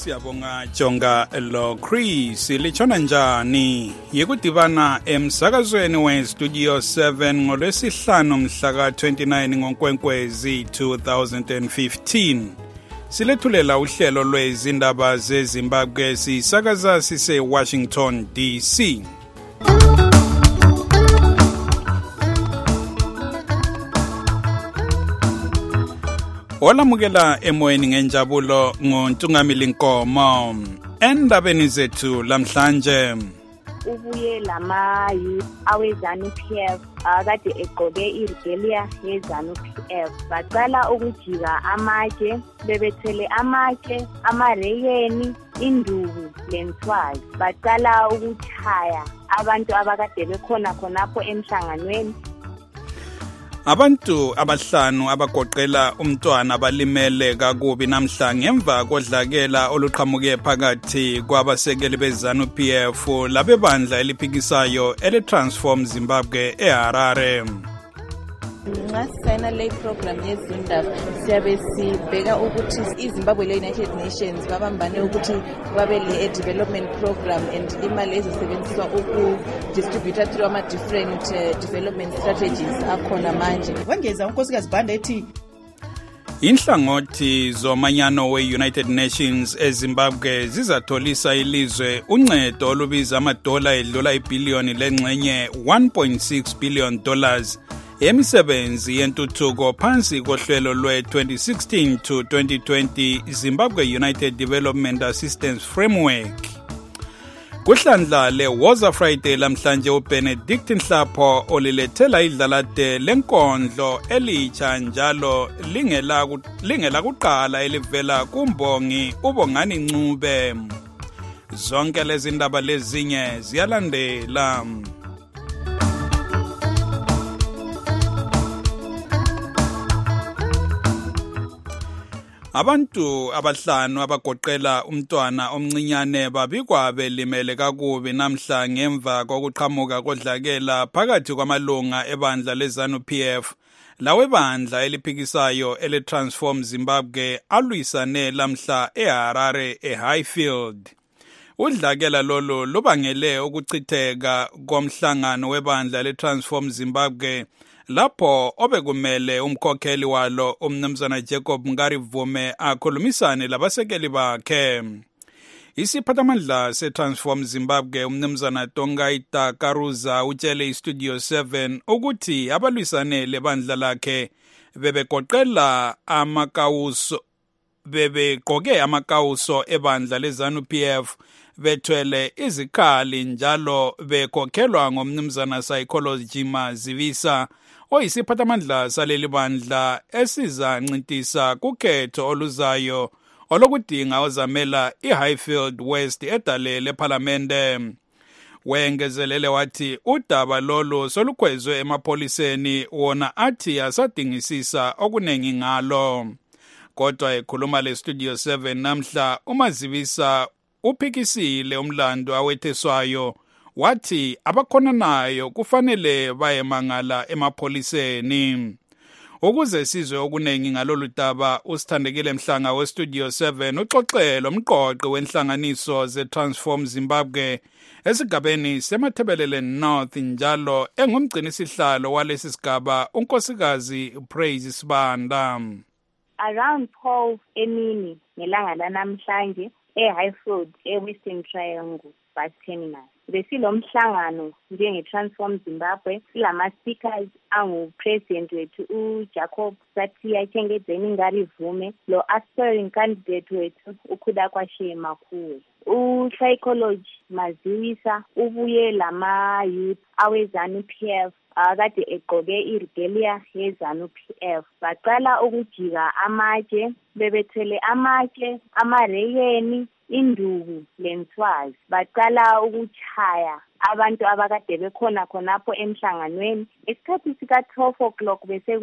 Siyabonga Jonga lo Chris lichona njani yekudibana emsakazweni we Studio 7 ngolwesihlanu mhla ka 29 ngoNkwenkwezi 2015 silethulela uhlelo lwezindaba zeZimbabwe sisakaza sise Washington DC. Olamukela emoyeni ngenjabulo ngoNtungamili Nkomo endabeni zethu lamhlanje. Ubuye lama youth awezanu PF akade egqoke iregalia yezanu PF baqala ukujika amatshe bebethele amatshe amareyeni induku lenswazi baqala ukuchaya abantu abakade bekhona khonapho emhlanganweni. Abantu abahlanu abagoqela umntwana abalimele kakubi namhla ngemva kodlakela oluqhamuke phakathi kwabasekeli bezanu PF labebandla eliphikisayo ele-Transform Zimbabwe eHarare. Ngasayina le program yezindaba siyabe sibheka ukuthi iZimbabwe le-United Nations babambane ukuthi babe le-development program and imali ezisebenziswa ukudistributha through ama-different development strategies akhona manje. Wengeza unkosikazi Banda ethi Inhlangothi zomanyano we-United Nations eZimbabwe zizatholisa ilizwe uncedo olubiza amadola edlula ibhiliyoni lengxenye $1.6 billion emisebenzi yentuthuko phansi kohlelo lwe-2016 to 2020 Zimbabwe United Development Assistance Framework. Kuhlandla le-Woza Friday lamhlanje uBenedict Nhlapho olilethela idlalade lenkondlo elitsha njalo lingela kuqala elivela kumbongi uBongani Ncube. Zonke lezi ndaba lezinye ziyalandela. Abantu abahlanu abagoqela umntwana omncinyane babikwa belimele kakubi namhla ngemva kokuqhamuka kodlakela phakathi kwamalunga ebandla lezanu PF lawebandla eliphikisayo ele-Transform Zimbabwe alwisane lamhla eHarare eHighfield. Udlakela lolo lubangele ukuchitheka komhlangano webandla le-Transform Zimbabwe lapho obekumele umkhokheli walo umnumzana Jacob Ngarivume akhulumisane labasekeli bakhe. Isiphathamandla se-Transform Zimbabwe umnumzana Tongaita Karuza utshele iStudio 7 ukuthi abalwisane lebandla lakhe bebegoqela bebegqoke amakawuso ebandla lezanu PF bethwele izikhali njalo bekhokhelwa ngomnumzana Psychology Mazivisa oyisiphathamandla saleli bandla esiza ncintisa kukhetho oluzayo olokudinga ozamela iHighfield West edale lePhalamende. Wengezelele wathi udaba lolu solukhwezwe emapholiseni wona athi asadingisisa okuningi ngalo. Kodwa ekhuluma le-Studio 7 namhla uMazivisa uphikisile umlando awetheswayo wathi abakhonanayo kufanele bayemangala emapholiseni. Ukuze sizwe okuningi ngalolu daba usithandekile Mhlanga we-Studio 7 uxoxelo umqoqi wenhlanganiso ze-Transform Zimbabwe esigabeni semathebelele North njalo engumgcinisihlalo walesi sigaba unkosikazi Praise Sibanda. Around 12 emini ngelanga lanamhlanje eHighfield eWestern Triangle bus terminal besilomhlangano njenge-Transform Zimbabwe silama-speakers angu-president wethu uJacob Sathia Chengedzeni Ngarivume lo aspiring candidate wethu uKhudakwashe Makhuwe. U-Psychology Mazivisa ubuye lama-youth awezanu PF akade egqoke iregalia yezanu PF baqala ukujika amatshe bebethele amatshe amareyeni induku lenswazi baqala ukuchaya abantu abakade bekhona khonapho emhlanganweni. Isikhathi sika 12 o'clock bese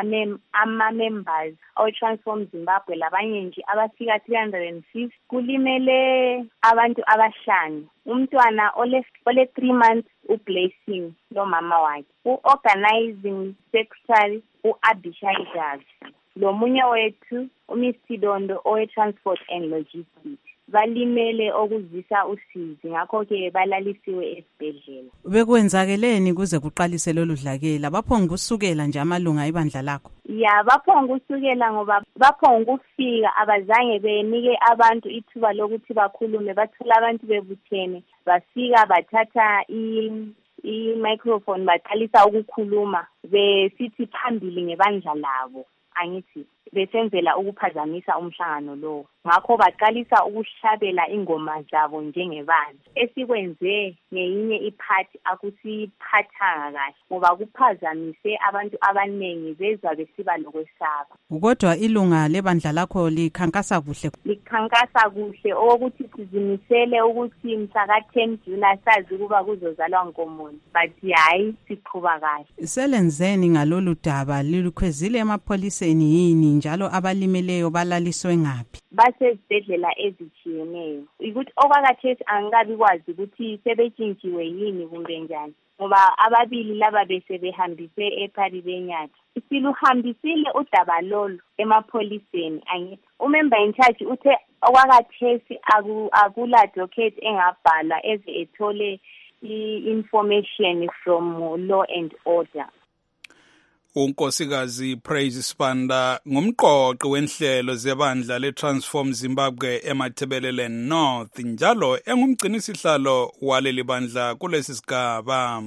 ama-members awe-Transform Zimbabwe labanye nje abafika 350 kulimele abantu abahlanu. Umntwana ole 3 months uBlessing lo mama wakhe, u-organizing secretary u-Abishai Jazi, lo munye wethu uMr Dondo owe-Transport and Logistics. balimele okuzisa usizi, ngakho-ke balalisiwe esibhedlela. Bekwenzakeleni kuze kuqalise lolu dlakela? Baphonga ukusukela nje amalunga ebandla lakho? Ya, baphonga ukusukela ngoba baphonga ukufika, abazange benike abantu ithuba lokuthi bakhulume. Bathola abantu bebuthene, bafika bathatha i-microphone baqalisa ukukhuluma besithi phambili ngebandla labo. Angithi besenzela ukuphazamisa umhlangano lo. Ngakho baqalisa ukuhlabela ingoma zabo njengebandla. Esikwenze ngeyinye iphathi akusiphathanga kahle ngoba kuphazamise abantu abaningi bezwa besiba lokwesaba. Kodwa ilunga lebandla lakho likhankasa kuhle? Likhankasa kuhle okokuthi sizimisele ukuthi mhla 10 June sazi ukuba kuzozalwa Nkomola. But hayi siqhuba kahle. Selenzeni ngalolu daba? Lilukhwezile emapholiseni yini njalo abalimeleyo balaliswe ngaphi? Basezibhedlela ezitshiyeneyo. Ukuthi okwakhathesi angikabi kwazi ukuthi sebetshintshiwe yini kumbe njani. Ngoba ababili laba besebehambise ePhari Benyatha. Siluhambisile udaba lolu emapholiseni. Angithi umember in charge uthe okwakhathesi akula docket engabhalwa eze ethole i-information from law and order. uNkosikazi Praise Sibanda ngumqoqi wenhlelo zebandla leTransform Zimbabwe eMatabeleland North njalo engumgcinisihlalo waleli bandla kulesi sigaba.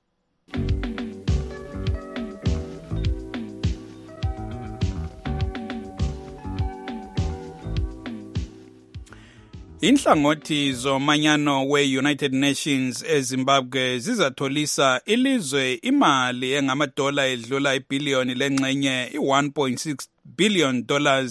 Inhlangothi zomanyano we-United Nations eZimbabwe zizatholisa ilizwe imali engamadola edlula ibhiliyoni lengxenye $1.6 billion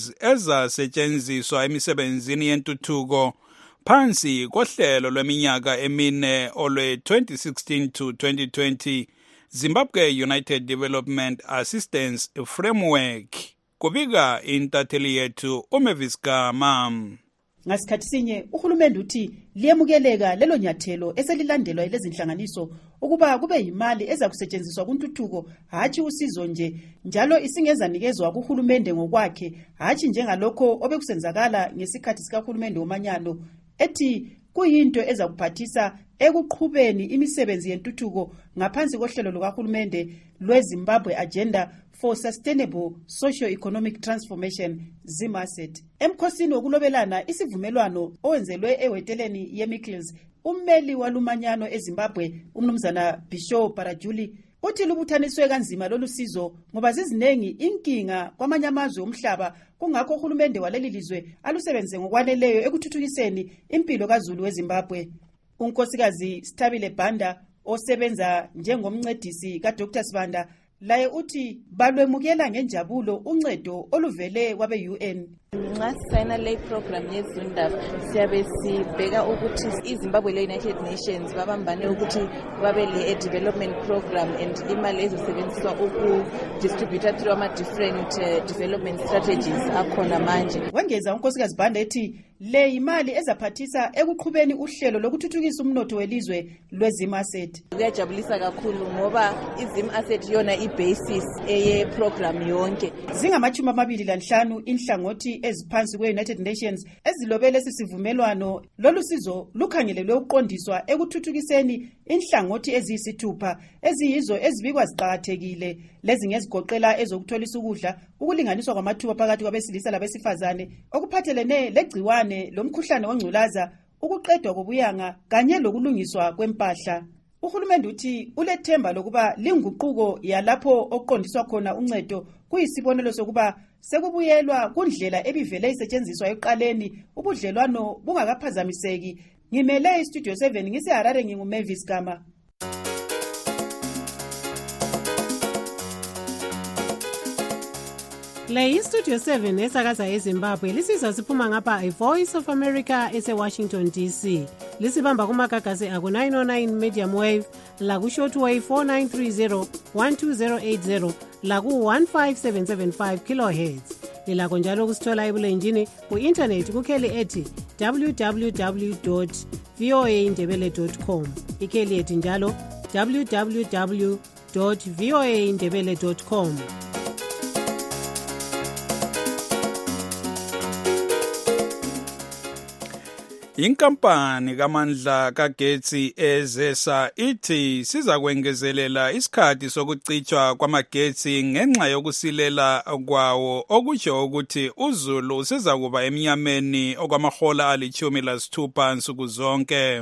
ezasetshenziswa emisebenzini yentuthuko phansi kohlelo lweminyaka emine olwe-2016 to 2020 Zimbabwe United Development Assistance Framework. Kubika intatheli yethu uMavis Gama. Ngasikhathi sinye uhulumende uthi liyemukeleka lelo nyathelo eselilandelwa yilezi inhlanganiso ukuba kube yimali eza kusetshenziswa kuntuthuko hathi usizo nje njalo isingezanikezwa kuhulumende ngokwakhe hathi njengalokho obekusenzakala ngesikhathi sikahulumende womanyano ethi kuyinto eza kuphathisa ekuqhubeni imisebenzi yentuthuko ngaphansi kohlelo lukahulumende lweZimbabwe Agenda for Sustainable Socio-Economic Transformation ZIMASET. Emkhosini wokulobelana isivumelwano owenzelwe eweteleni yeMickles, ummeli walumanyano eZimbabwe umnumzana Bisho Parajuli uthi lubuthaniswe kanzima lolu sizo ngoba zizinengi inkinga kwamanye amazwe omhlaba kungakho uhulumende waleli lizwe alusebenze ngokwaneleyo ekuthuthukiseni impilo kaZulu weZimbabwe. Unkosikazi Stabile Banda osebenza njengomncedisi kaDr Sibanda laye uthi balwemukela ngenjabulo uncedo oluvele kwabe-UN. Nxa sisayina le program yezindaba siyabe sibheka ukuthi iZimbabwe le-United Nations babambane ukuthi babe le development program and imali ezosebenziswa ukudistribute through ama-different development strategies akhona manje. Wengeza unkosikazi Banda ethi le imali ezaphathisa ekuqhubeni uhlelo lokuthuthukisa umnotho welizwe lweZIMASET. Kuyajabulisa kakhulu ngoba iZIMASET yona i-basis eye program yonke. Zingamachumi 25 inhlangothi eziphansi kwe-United Nations ezilobele sisivumelwano lolu sizo lukhangelelwe uqondiswa ekuthuthukiseni inhlangothi eziyisithupha eziyizo ezibikwa ziqhakathekile lezi ngezigoqela ezokutholisa ukudla ukulinganiswa kwamathuba phakathi kwabesilisa labesifazane okuphathelene legciwane lomkhuhlane ongculaza ukuqedwa kobuyanga kanye lokulungiswa kwempahla. Uhulumende uthi ulethemba lokuba linguquko yalapho oqondiswa khona uncedo kuyisibonelo sokuba sekubuyelwa kundlela ebivele isetshenziswa eqaleni ubudlelwano bungakaphazamiseki. Ngimele iStudio 7 ngiseHarare nginguMavis Gama. Le iStudio 7 esakaza eZimbabwe lisizwa siphuma ngapha iVoice of America eseWashington DC. Lisibamba kumagagasi aku 909 medium wave, laku shortwave 4930 12080, laku 15775 kilohertz. Lilakho njalo kusithola ebulenjini ku-internet kukheli ethi www.voaindebele.com. Ikheli ethi njalo www.voaindebele.com. Inkampani kamandla kagetsi ezesa ithi siza kwengezelela isikhathi sokucitshwa kwamagetsi ngenxa yokusilela kwawo okusho ukuthi uZulu usiza kuba emnyameni okwamahola ali-16 nsuku zonke.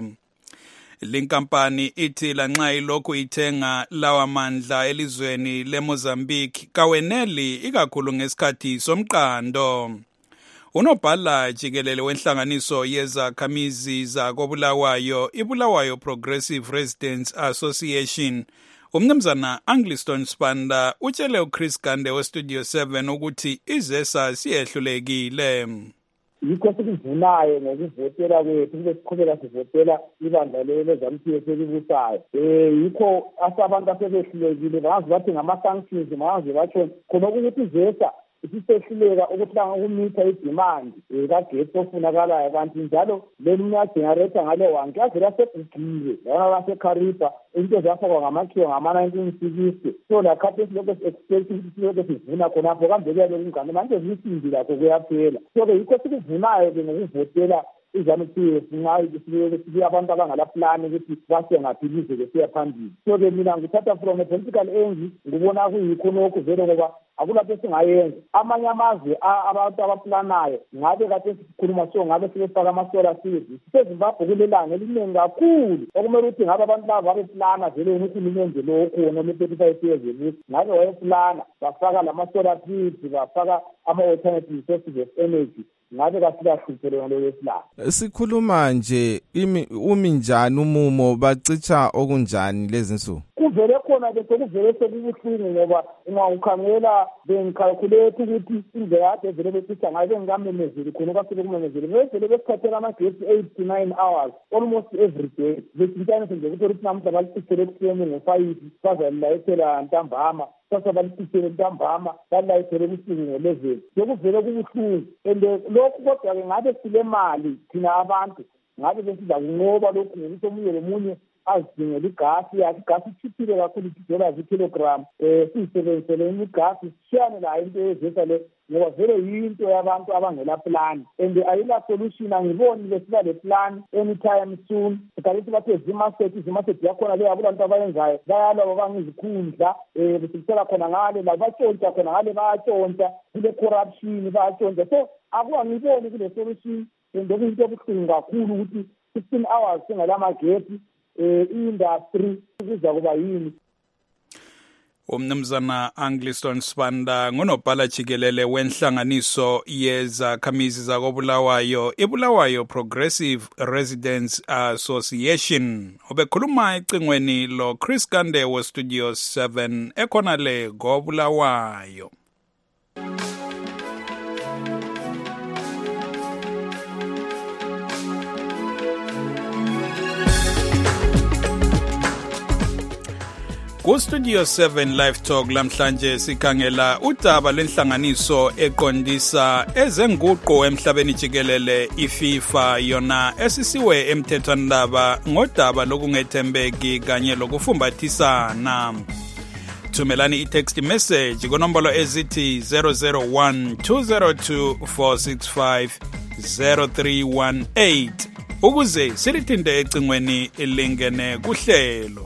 Linkampani ithi lanxa ilokhu ithenga lawa mandla elizweni leMozambique kaweneli ikakhulu ngesikhathi somqando. Unobhala jikelele wenhlanganiso yezakhamizi zakoBulawayo iBulawayo Progressive Residents Association umnumzana Angliston Spanda utshele uChris Gande weStudio 7 ukuthi izesa siyehlulekile. Yikho sikuvunayo ngokuvotela kwethu kube siqhubeka sivotela ibandla lezamthiyo selibusayo. Yikho asabantu asebehlulekile bangazi bathi ngama-sanctions bangazi batsho khona ukuthi izesa isisehluleka ukumitha idemand kagetsi ofunakalayo kanti njalo lemiyagenerator ngale wanke avela segugile lana basekharipa into zafakwa ngamakhiwo ngama-1960 so lakhathi esilokho si-expect ukuthi silokho sivuna khonapho kambe kuyalokungane manje zisindi lakho kuyaphela so-ke yikho sikuvunayo-ke ngokuvotela izamthiyo sinxa abantu abangala plani ukuthi base ngaphi ilizwe siya phambili so-ke mina ngithatha from a political angle ngibona kuyikho lokhu vele ngoba akulapho singayenza amanye amazwe abantu abaplanayo ngabe kade sikhuluma so ngabe sibefaka ama-solar seeds sezimbabwe kulelanga eliningi kakhulu okumele ukuthi ngabe abantu laba babeplana vele uhulumende lo khona le-35 years ukuthi ngabe wayeplana bafaka lama-solar seeds bafaka ama-alternative sources of energy ngabe kasikahluphele ngalo silanga. Sikhuluma nje uminjani umumo bacitsha okunjani lezi nsuku? Kuvele khona ke sekuvele sekubuhlungu ngoba ungawukhangela bengicalculate ukuthi indlela ade vele becitsha ngayo ngamemezeli khona kwasele kumemezeli vele besikhathela amagetsi 8 to 9 hours almost every day. Besintana nje ukuthi namuhla balisicele ekuseni ngo5 bazalayithela ntambama sasa balisicele ntambama balayithele ubusuku ngo11 sekuvele kubuhlungu and lokhu kodwa-ke ngabe sile mali thina abantu ngabe besiza kunqoba lokhu ngokuthi omunye lomunye azidingela igasi yakhe igasi ichiphile kakhulu $2 ikilogram siyisebenzisele igasi sishiyane layo into yezesa le ngoba vele yinto yabantu abangela plan and ayila solution angiboni besiba le plan anytime soon sikalithi bathe zimasethi yakhona le yabantu abayenzayo bayalwa bangizikhundla besicela khona ngale la batshontsha khona ngale bayatshontsha kule corruption bayatshontsha so akungiboni kule solution njengoba into ebuhlungu kakhulu ukuthi 16 hours singala magetsi industry kuza kuba yini. Umnumzana Angliston Spanda ngunobhala jikelele wenhlanganiso yezakhamizi zakoBulawayo iBulawayo Progressive Residents Association obekhuluma ecingweni lo Chris Gande weStudio 7 ekhona le koBulawayo. Ku-Studio 7 Live Talk lamhlanje sikhangela udaba lwenhlanganiso eqondisa ezenguqo emhlabeni jikelele iFIFA yona esisiwe emthethwandaba ngodaba lokungethembeki kanye lokufumbathisana. Thumelani i-text message kunombolo ezithi 001 202 465 0318 ukuze silithinte ecingweni ilingene kuhlelo.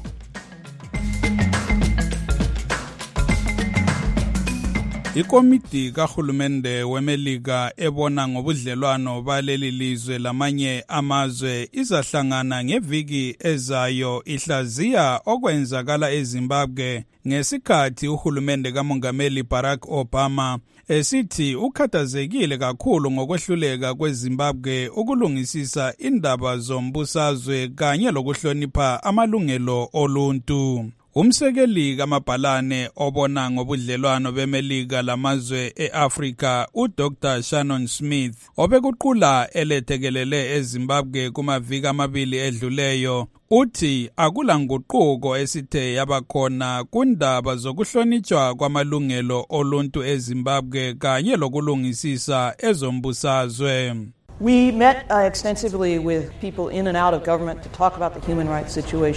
Ikomiti kahulumende weMelika ebona ngobudlelwano baleli lizwe lamanye amazwe izahlangana ngeviki ezayo ihlaziya okwenzakala eZimbabwe ngesikhathi uhulumende kaMongameli Barack Obama esithi ukhathazekile kakhulu ngokwehluleka kweZimbabwe ukulungisisa indaba zombusazwe kanye lokuhlonipha amalungelo oluntu. Umsekeli kamabhalane obona ngobudlelwano beMelika lamazwe eAfrika uDr Shannon Smith obekuqula elethekelele eZimbabwe kumaviki amabili edluleyo uthi akula nguquko esithe yabakhona kundaba zokuhlonitshwa kwamalungelo oluntu eZimbabwe kanye lokulungisisa ezombusazwe. We met extensively with people in and out of government to talk about the human rights situation.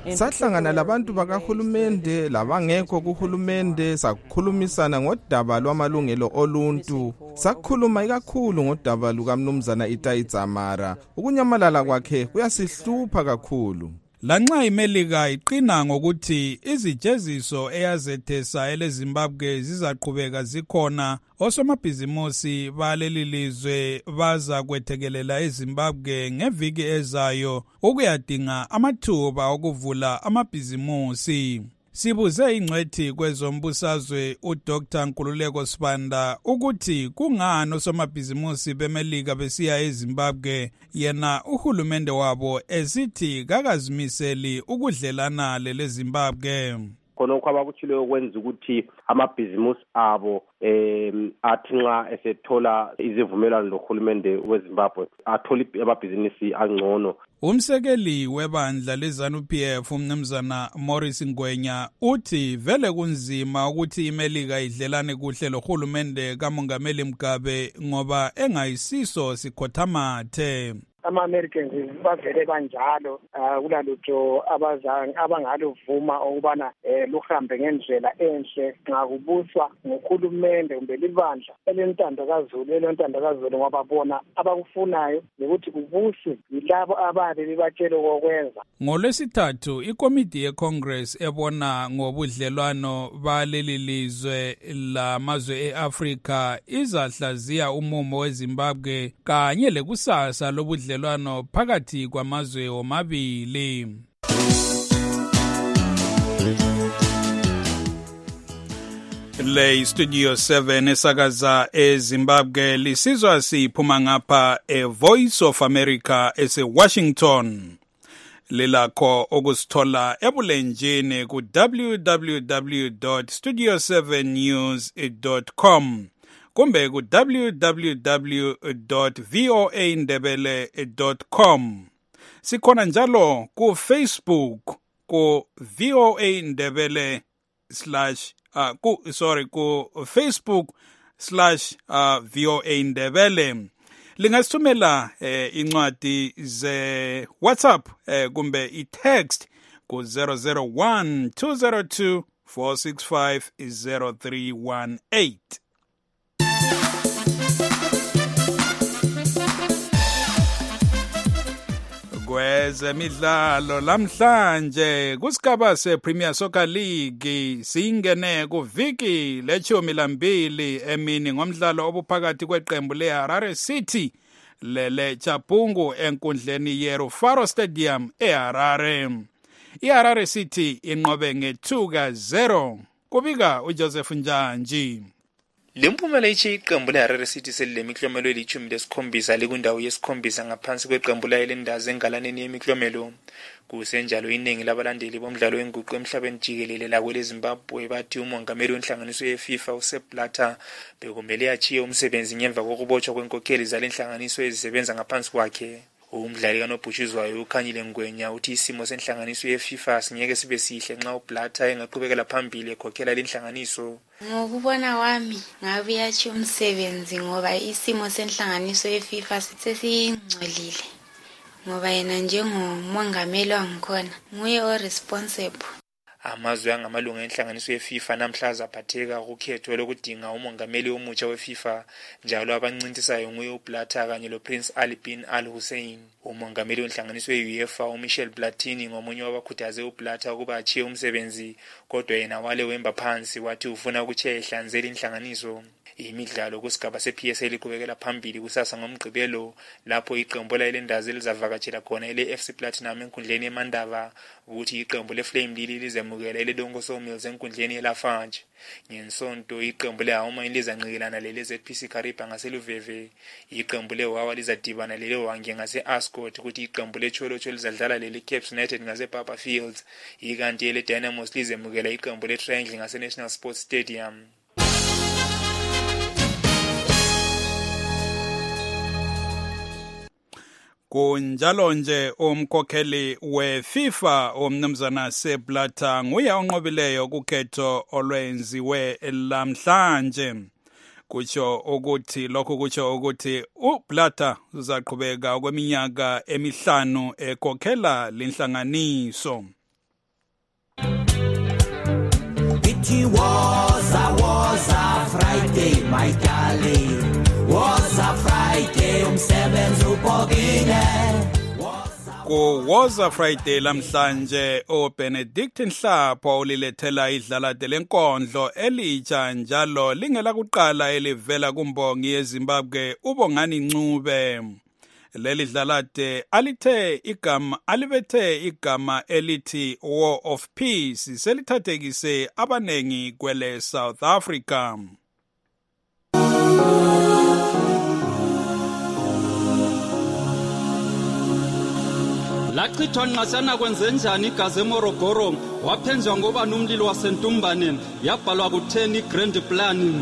sahlangana labantu bakahulumende labangekho kuhulumende sakhulumisana ngodaba lwamalungelo oluntu. Sakhuluma ikakhulu ngodaba lukaMnumzana Itai Dzamara. Ukunyamalala kwakhe kuyasihlupha kakhulu. Lanxa iMelika iqina ngokuthi izijeziso eyazethesa eleZimbabwe zizaqhubeka zikhona, osomabhizimusi baleli lizwe baza kwethekelela eZimbabwe ngeviki ezayo ukuyadinga amathuba okuvula amabhizimusi. Sibuze ingcwethi kwezombusazwe uDr Nkululeko Sibanda ukuthi kungani osomabhizimusi beMelika besiya eZimbabwe yena uhulumende wabo esithi kakazimiseli ukudlelana leZimbabwe. Khonokho abakutshileyo ukwenza ukuthi amabhizimusi abo athi nxa esethola izivumelwano lohulumende weZimbabwe athole amabhizinisi angcono. Umsekeli webandla leZANU-PF uMnumzana Morris Ngwenya uthi vele kunzima ukuthi iMelika idlelane kuhle lohulumende kaMongameli Mugabe ngoba engayisiso sikhothamathe. Ama-Americans bavele banjalo kulalutho abangaluvuma ukubana luhambe ngendlela enhle nxa kubuswa nguhulumende kumbe libandla elentando kazulu ngoba bona abakufunayo ukuthi kubuswe yilabo ababe bebatshele kokwenza. NgoLwesithathu ikomiti yeCongress ebona ngobudlelwano baleli lizwe lamazwe eAfrika izahlaziya umumo weZimbabwe kanye lekusasa lobudlelwano phakathi kwamazwe omabili. Le Studio 7 esakaza eZimbabwe lisizwa siphuma ngapha Voice of America eseWashington. Lilakho okusithola ebulenjini ku www.studio7news.com kumbe ku www.voandebele.com. Sikhona njalo ku Facebook ku voandebele/ ku Facebook/voandebele. Lingasithumela incwadi ze WhatsApp kumbe i-text ku 001 202 465 0318. Kwezemidlalo lamhlanje kusigaba sePremier Soccer League singene kuviki le-12 emini ngomdlalo obuphakathi kweqembu leHarare City leChapungu enkundleni yeRufaro Stadium eHarare. iHarare City inqobe nge-2-0. Kubika uJoseph Njanji. Lempumela iqembu leHarare City selilemiklomelo eli-17 likundawo yesikhombisa ngaphansi kweqembu layo lendazi engalaneni yemiklomelo. Kusenjalo iningi labalandeli bomdlalo wenguqu emhlabeni jikelele lakweleZimbabwe bathi umongameli wenhlanganiso yeFIFA uSepp Blatter bekumele achiye umsebenzi ngemva kokubotshwa kwenkokheli zalenhlanganiso ezisebenza ngaphansi kwakhe. Umdlali kaNobhutshuzwayo uKhanyile Ngwenya uthi isimo senhlanganiso yeFIFA singeke sibe sihle nxa uBlatter engaqhubekela phambili ekhokhela lenhlanganiso. Ngokubona wami ngabe yachi umsebenzi ngoba isimo senhlanganiso yeFIFA sesingcolile ngoba yena njengomongameli wangikhona nguye oresponsible. Amazwe angamalunga enhlanganiso yeFIFA namhlanje aphatheka ukhetho lokudinga umongameli omutsha weFIFA njalo abancintisayo nguye uBlatter kanye loPrince Ali bin Al Hussein. Umongameli wenhlanganiso yeUEFA uMichel Platini ngomunye wabakhuthaze uBlatter ukuba achiye umsebenzi kodwa yena wale wemba phansi wathi ufuna ukuchiya ehlanzela inhlanganiso. Imidlalo kusigaba sePSL iqhubekela phambili kusasa ngomgqibelo lapho iqembu lalendazi lizavakatshela khona leFC Platinum enkundleni eMandava ukuthi iqembu leFlame Lili lizemukela leDongo Sawmills enkundleni yeLafarge. Ngensonto iqembu leHauma lizanqikelana leZPC Kariba ngaseluveve. Iqembu leWawa lizadibana leWange ngaseAscot ukuthi iqembu leCholocho lizadlala leCapes United ngasePapa Fields. Ikanti leDynamos lizemukela iqembu leTriangle ngaseNational Sports Stadium. Kunjalo nje umkhokheli weFIFA uMnumzana Sepp Blatter nguye onqobileyo kukhetho olwenziwe lamhlanje. Lokho kutsho ukuthi uBlatter uzaqhubeka kweminyaka emihlanu ekhokhela lenhlanganiso. ithi woza Friday my darling, woza Friday umsebenzi ubhokile. Kuwoza Friday lamhlanje uBenedict Nhlapho ulilethela idlalade lenkondlo elitsha njalo lingela kuqala elivela kumbongi yeZimbabwe uBongani Ncube. Leli dlalade alibethe igama elithi War of Peace selithathekise abanengi kwele South Africa. Lachithwa nqasana kwenzenjani igazi eMorogoro waphenjwa ngoba nomlilo wasentumbaneni yabhalwa ku10 grand plan.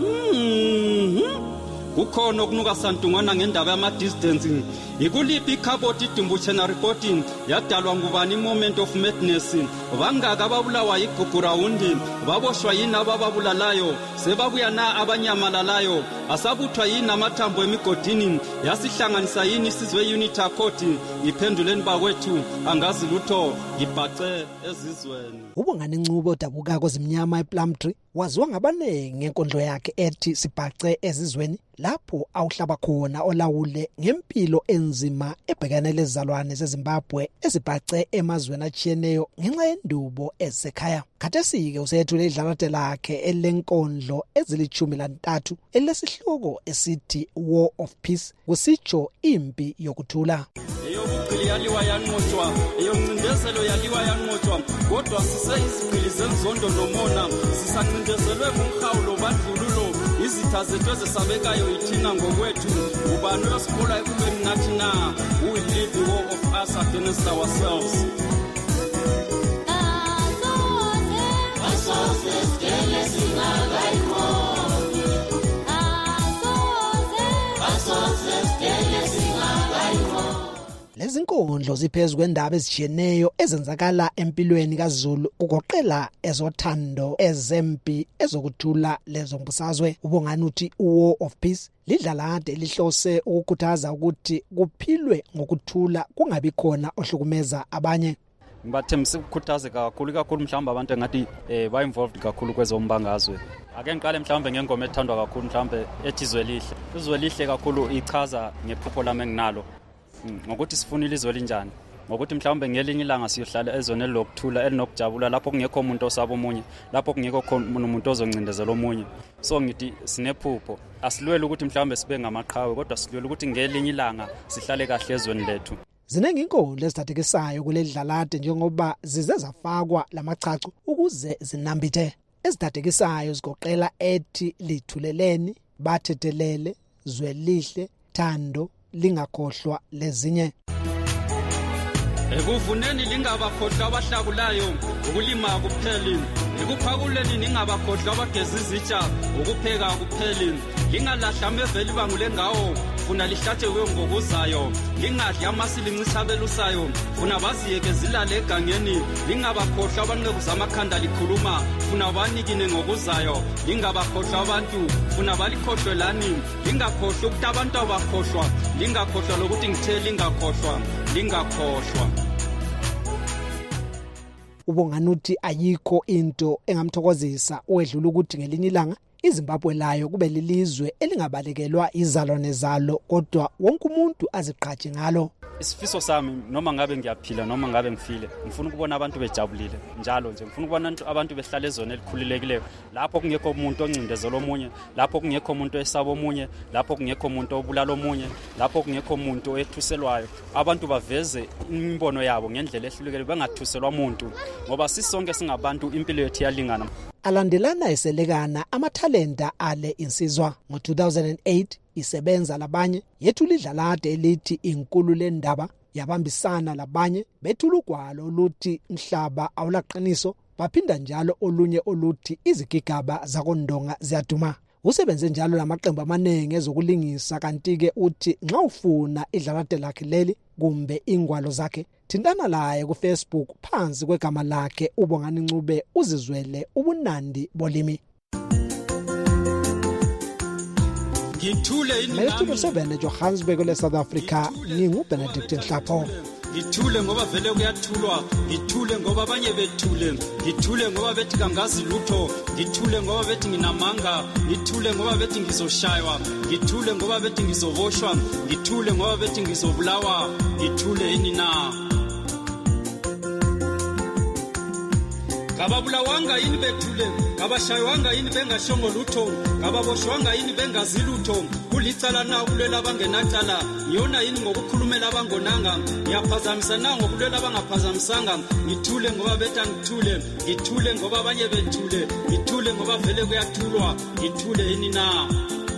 Kukhona okunuka santungwana ngendaba yama distance ikuliphi ikhaboti idumbuchena reporting yadalwa ngubani moment of madness bangaka ababulawa iguguraundi baboshwa yini abababulalayo sebabuya na abanyamalalayo asabuthwa yini amathambo emigodini yasihlanganisa yini isizwe unity accord iphenduleni bakwethu angazi lutho ngibhace ezizweni. uBongani Ncube odabuka kozimnyama ePlumtree waziwa ngabanenge ngenkondlo yakhe ethi sibhace ezizweni lapho awuhlaba khona olawule ngempilo enzima ebhekane lezalwane zeZimbabwe ezibhace emazweni achiyeneyo ngenxa yendubo esekhaya. Khathesi-ke usethule idlalade lakhe elenkondlo ezili13 elesihloko esithi War of Peace kusitsho impi yokuthula. Eyobugqili yaliwa yanqotshwa eyomncindezelo yaliwa yanqotshwa kodwa siseyizigqili zenzondo nomona sisancindezelwe ngumhawulo badlululo izitha zethu ezesabekayo ithina ngokwethu ubani osikhola ekubeni nathi na who will lead the war of us against ourselves. Lezi nkondlo ziphezulu kwendaba ezijiyeneyo ezenzakala empilweni kaZulu kugoqela ezothando ezempi ezokuthula lezombusazwe. uBongani uthi War of Peace lidlalade lihlose ukukhuthaza ukuthi kuphilwe ngokuthula kungabi khona ohlukumeza abanye. Ngibathembisa ukukhuthaza kakhulu mhlawumbe abantu engathi ba involved kakhulu kwezombangazwe. Ake ngiqale mhlawumbe ngengoma ethandwa kakhulu mhlawumbe ethi izwe lihle. Izwe lihle kakhulu ichaza ngephupho lami enginalo. Ngokuthi sifuna ilizwe linjani, ngokuthi mhlawumbe ngelinye ilanga siyohlala ezweni elokuthula elinokujabula lapho kungekho umuntu osaba omunye, lapho kungekho khona umuntu ozoncindezela omunye. So ngithi sinephupho asilwele ukuthi mhlawumbe sibe ngamaqhawe kodwa silwele ukuthi ngelinye ilanga sihlale kahle ezweni lethu. Zinengi inkondlo ezithathikisayo kuleli dlalade njengoba zize zafakwa lamachacho ukuze zinambithe. Ezithathikisayo zigoqela ethi lithuleleni, bathethelele, zwe lihle, thando lingakhohlwa lezinye. Ekuvuneni lingabakhohlwa abahlakulayo ukulima kupheli, ekuphakuleni ningabakhohlwa abageza izitsha ukupheka kupheli, lingalahla ameveli bangule ngawo funa lihlatshwe ngokuzayo, lingadli amasi lincithabelusayo funa baziyeke zilale egangeni, lingabakhohlwa abanqeku zamakhanda likhuluma funa banikine ngokuzayo, lingabakhohlwa abantu funa balikhohlwe lani, lingakhohlwa ukuthi abantu abakhohlwa, lingakhohlwa lokuthi ngithe lingakhohlwa. uBongani uthi ayikho into engamthokozisa wedlula ukuthi ngelinye ilanga iZimbabwe layo kube lilizwe elingabalekelwa izalwane zalo kodwa wonke umuntu azigqaje ngalo. Isifiso sami noma ngabe ngiyaphila noma ngabe ngifile ngifuna ukubona abantu bejabulile njalo nje ngifuna ukubona abantu behlala ezweni elikhululekileyo lapho kungekho umuntu oncindezela omunye, lapho kungekho umuntu esaba omunye, lapho kungekho umuntu obulala omunye, lapho kungekho umuntu ethuselwayo. Abantu baveze imbono yabo ngendlela ehlukile bengathuselwa umuntu ngoba sisonke singabantu impilo yethu yalingana. Alandelana eselekana amathalenta ale insizwa ngo2008 isebenza labanye yethula idlalade elithi inkulu lendaba yabambisana labanye bethula ugwalo oluthi mhlaba awulaqiniso baphinda njalo olunye oluthi izigigaba zakondonga ziyaduma. Usebenze njalo lamaqembu amanenge ezokulingisa kanti ke uthi nxa ufuna idlalade lakhe leli kumbe ingwalo zakhe thintana laye kuFacebook phansi kwegama lakhe uBongani Ncube uzizwele ubunandi bolimi. Ngithule inami. Johannesburg le South Africa nginguBenedict Nhlapho. ngithule ngoba vele kuyathulwa, ngithule ngoba abanye bethule, ngithule ngoba bethi kangazi lutho, ngithule ngoba bethi nginamanga, ngithule ngoba bethi ngizoshaywa, ngithule ngoba bethi ngizoboshwa, ngithule ngoba bethi ngizobulawa, ngithule yini na? Kababulawanga yini bethule, kabashaywanga yini bengashongo lutho, kababoshwanga yini bengazi lutho, kulicala na ukulela abangenacala, ngiyona yini ngokukhulumela abangonanga, ngiyaphazamisa na ngokulela abangaphazamisanga, ngithule ngoba betha ngithule, ngithule ngoba abanye bethule, ngithule ngoba vele kuyathulwa, ngithule yini na?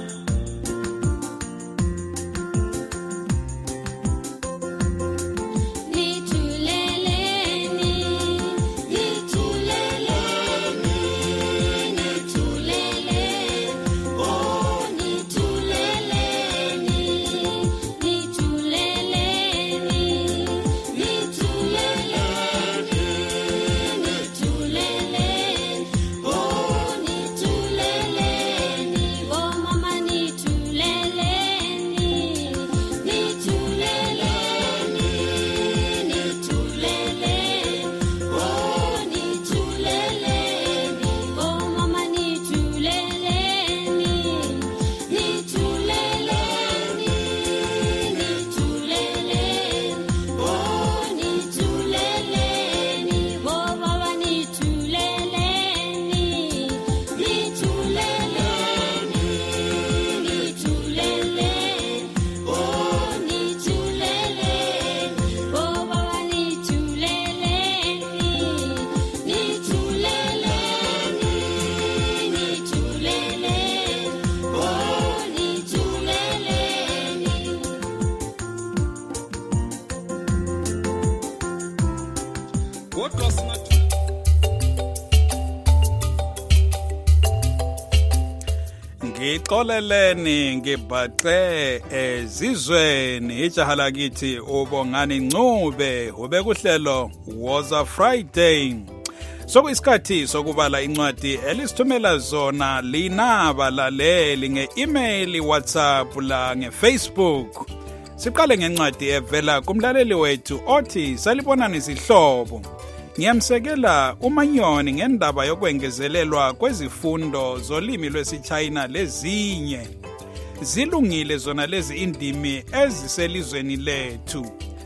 Ngixoleleni ngibhaxe ezizweni ijaha lakithi uBongani Ncube ubekuhlelo Woza Friday. Sokuyisikhathi sokubala incwadi elisithumela zona lina balaleli nge-email, WhatsApp la ngeFacebook. Siqale ngencwadi evela kumlaleli wethu othi salibonani sihlobo. Ngiyamsekela uManyoni ngendaba yokwengezelelwa kwezifundo zolimi lwesiChina lezinye. Zilungile zona lezi indimi eziselizweni lethu.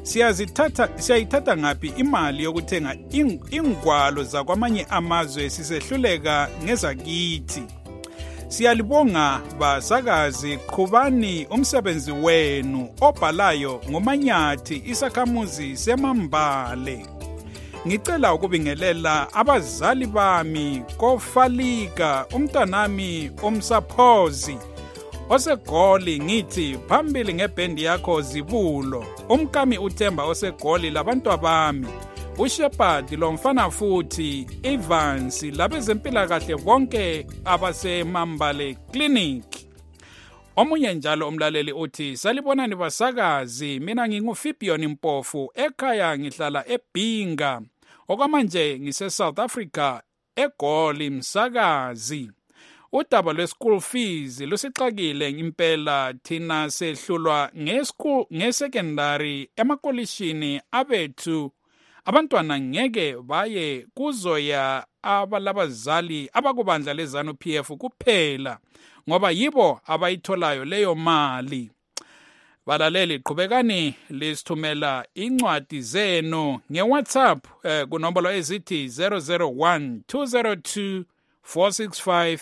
Siyayithatha ngaphi imali yokuthenga ingwalo zakwamanye amazwe sisehluleka ngezakithi. Siyalibonga basakazi, qhubani umsebenzi wenu. Obhalayo nguManyathi, isakhamuzi seMambale. Ngicela ukubingelela abazali bami koFalika, umntanami uMsaphozi osegoli, ngithi phambili ngebhendi yakho Zibulo, umkami uThemba osegoli labantwa bami, uShepard lomfana futhi Evans, labezempilakahle bonke abaseMambale Clinic. Omunye njalo umlaleli uthi salibonani basakazi, mina nginguFibion Mpofu, ekhaya ngihlala eBinga, okwamanje ngise-South Africa, eGoli msakazi. Udaba lwe-school fees lusixakile impela, thina sehlulwa nge-secondary emakolishini abethu. Abantwana ngeke baye kuzoya abalabazali abakubandla lezanu PF kuphela, ngoba yibo abayitholayo leyo mali. Balaleli, qhubekani lisithumela incwadi zenu nge-WhatsApp kunombolo ezithi 001 202 465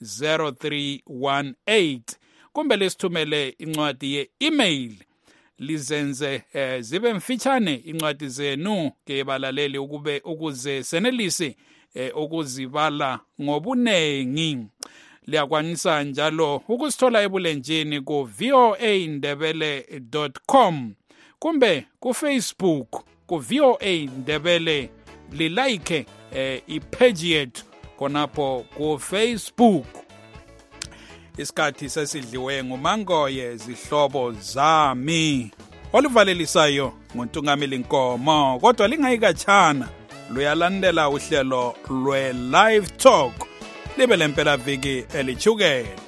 0318, kumbe lisithumele incwadi ye-email. Lizenze zibe mfitshane incwadi zenu ke balaleli, ukuze senelise ukuzibala ngobunengi. Liyakwanisa njalo ukusithola ebulenjini ku voandebele.com kumbe ku Facebook ku VOA Ndebele. Lilike ipage yethu khonapho ku Facebook. Isikhathi sesidliwe nguMangoye zihlobo zami. Olivalelisayo nguNtungameli Nkomo, kodwa lingayikatshana luyalandela uhlelo lwe-Live Talk libe lempela viki elichukela.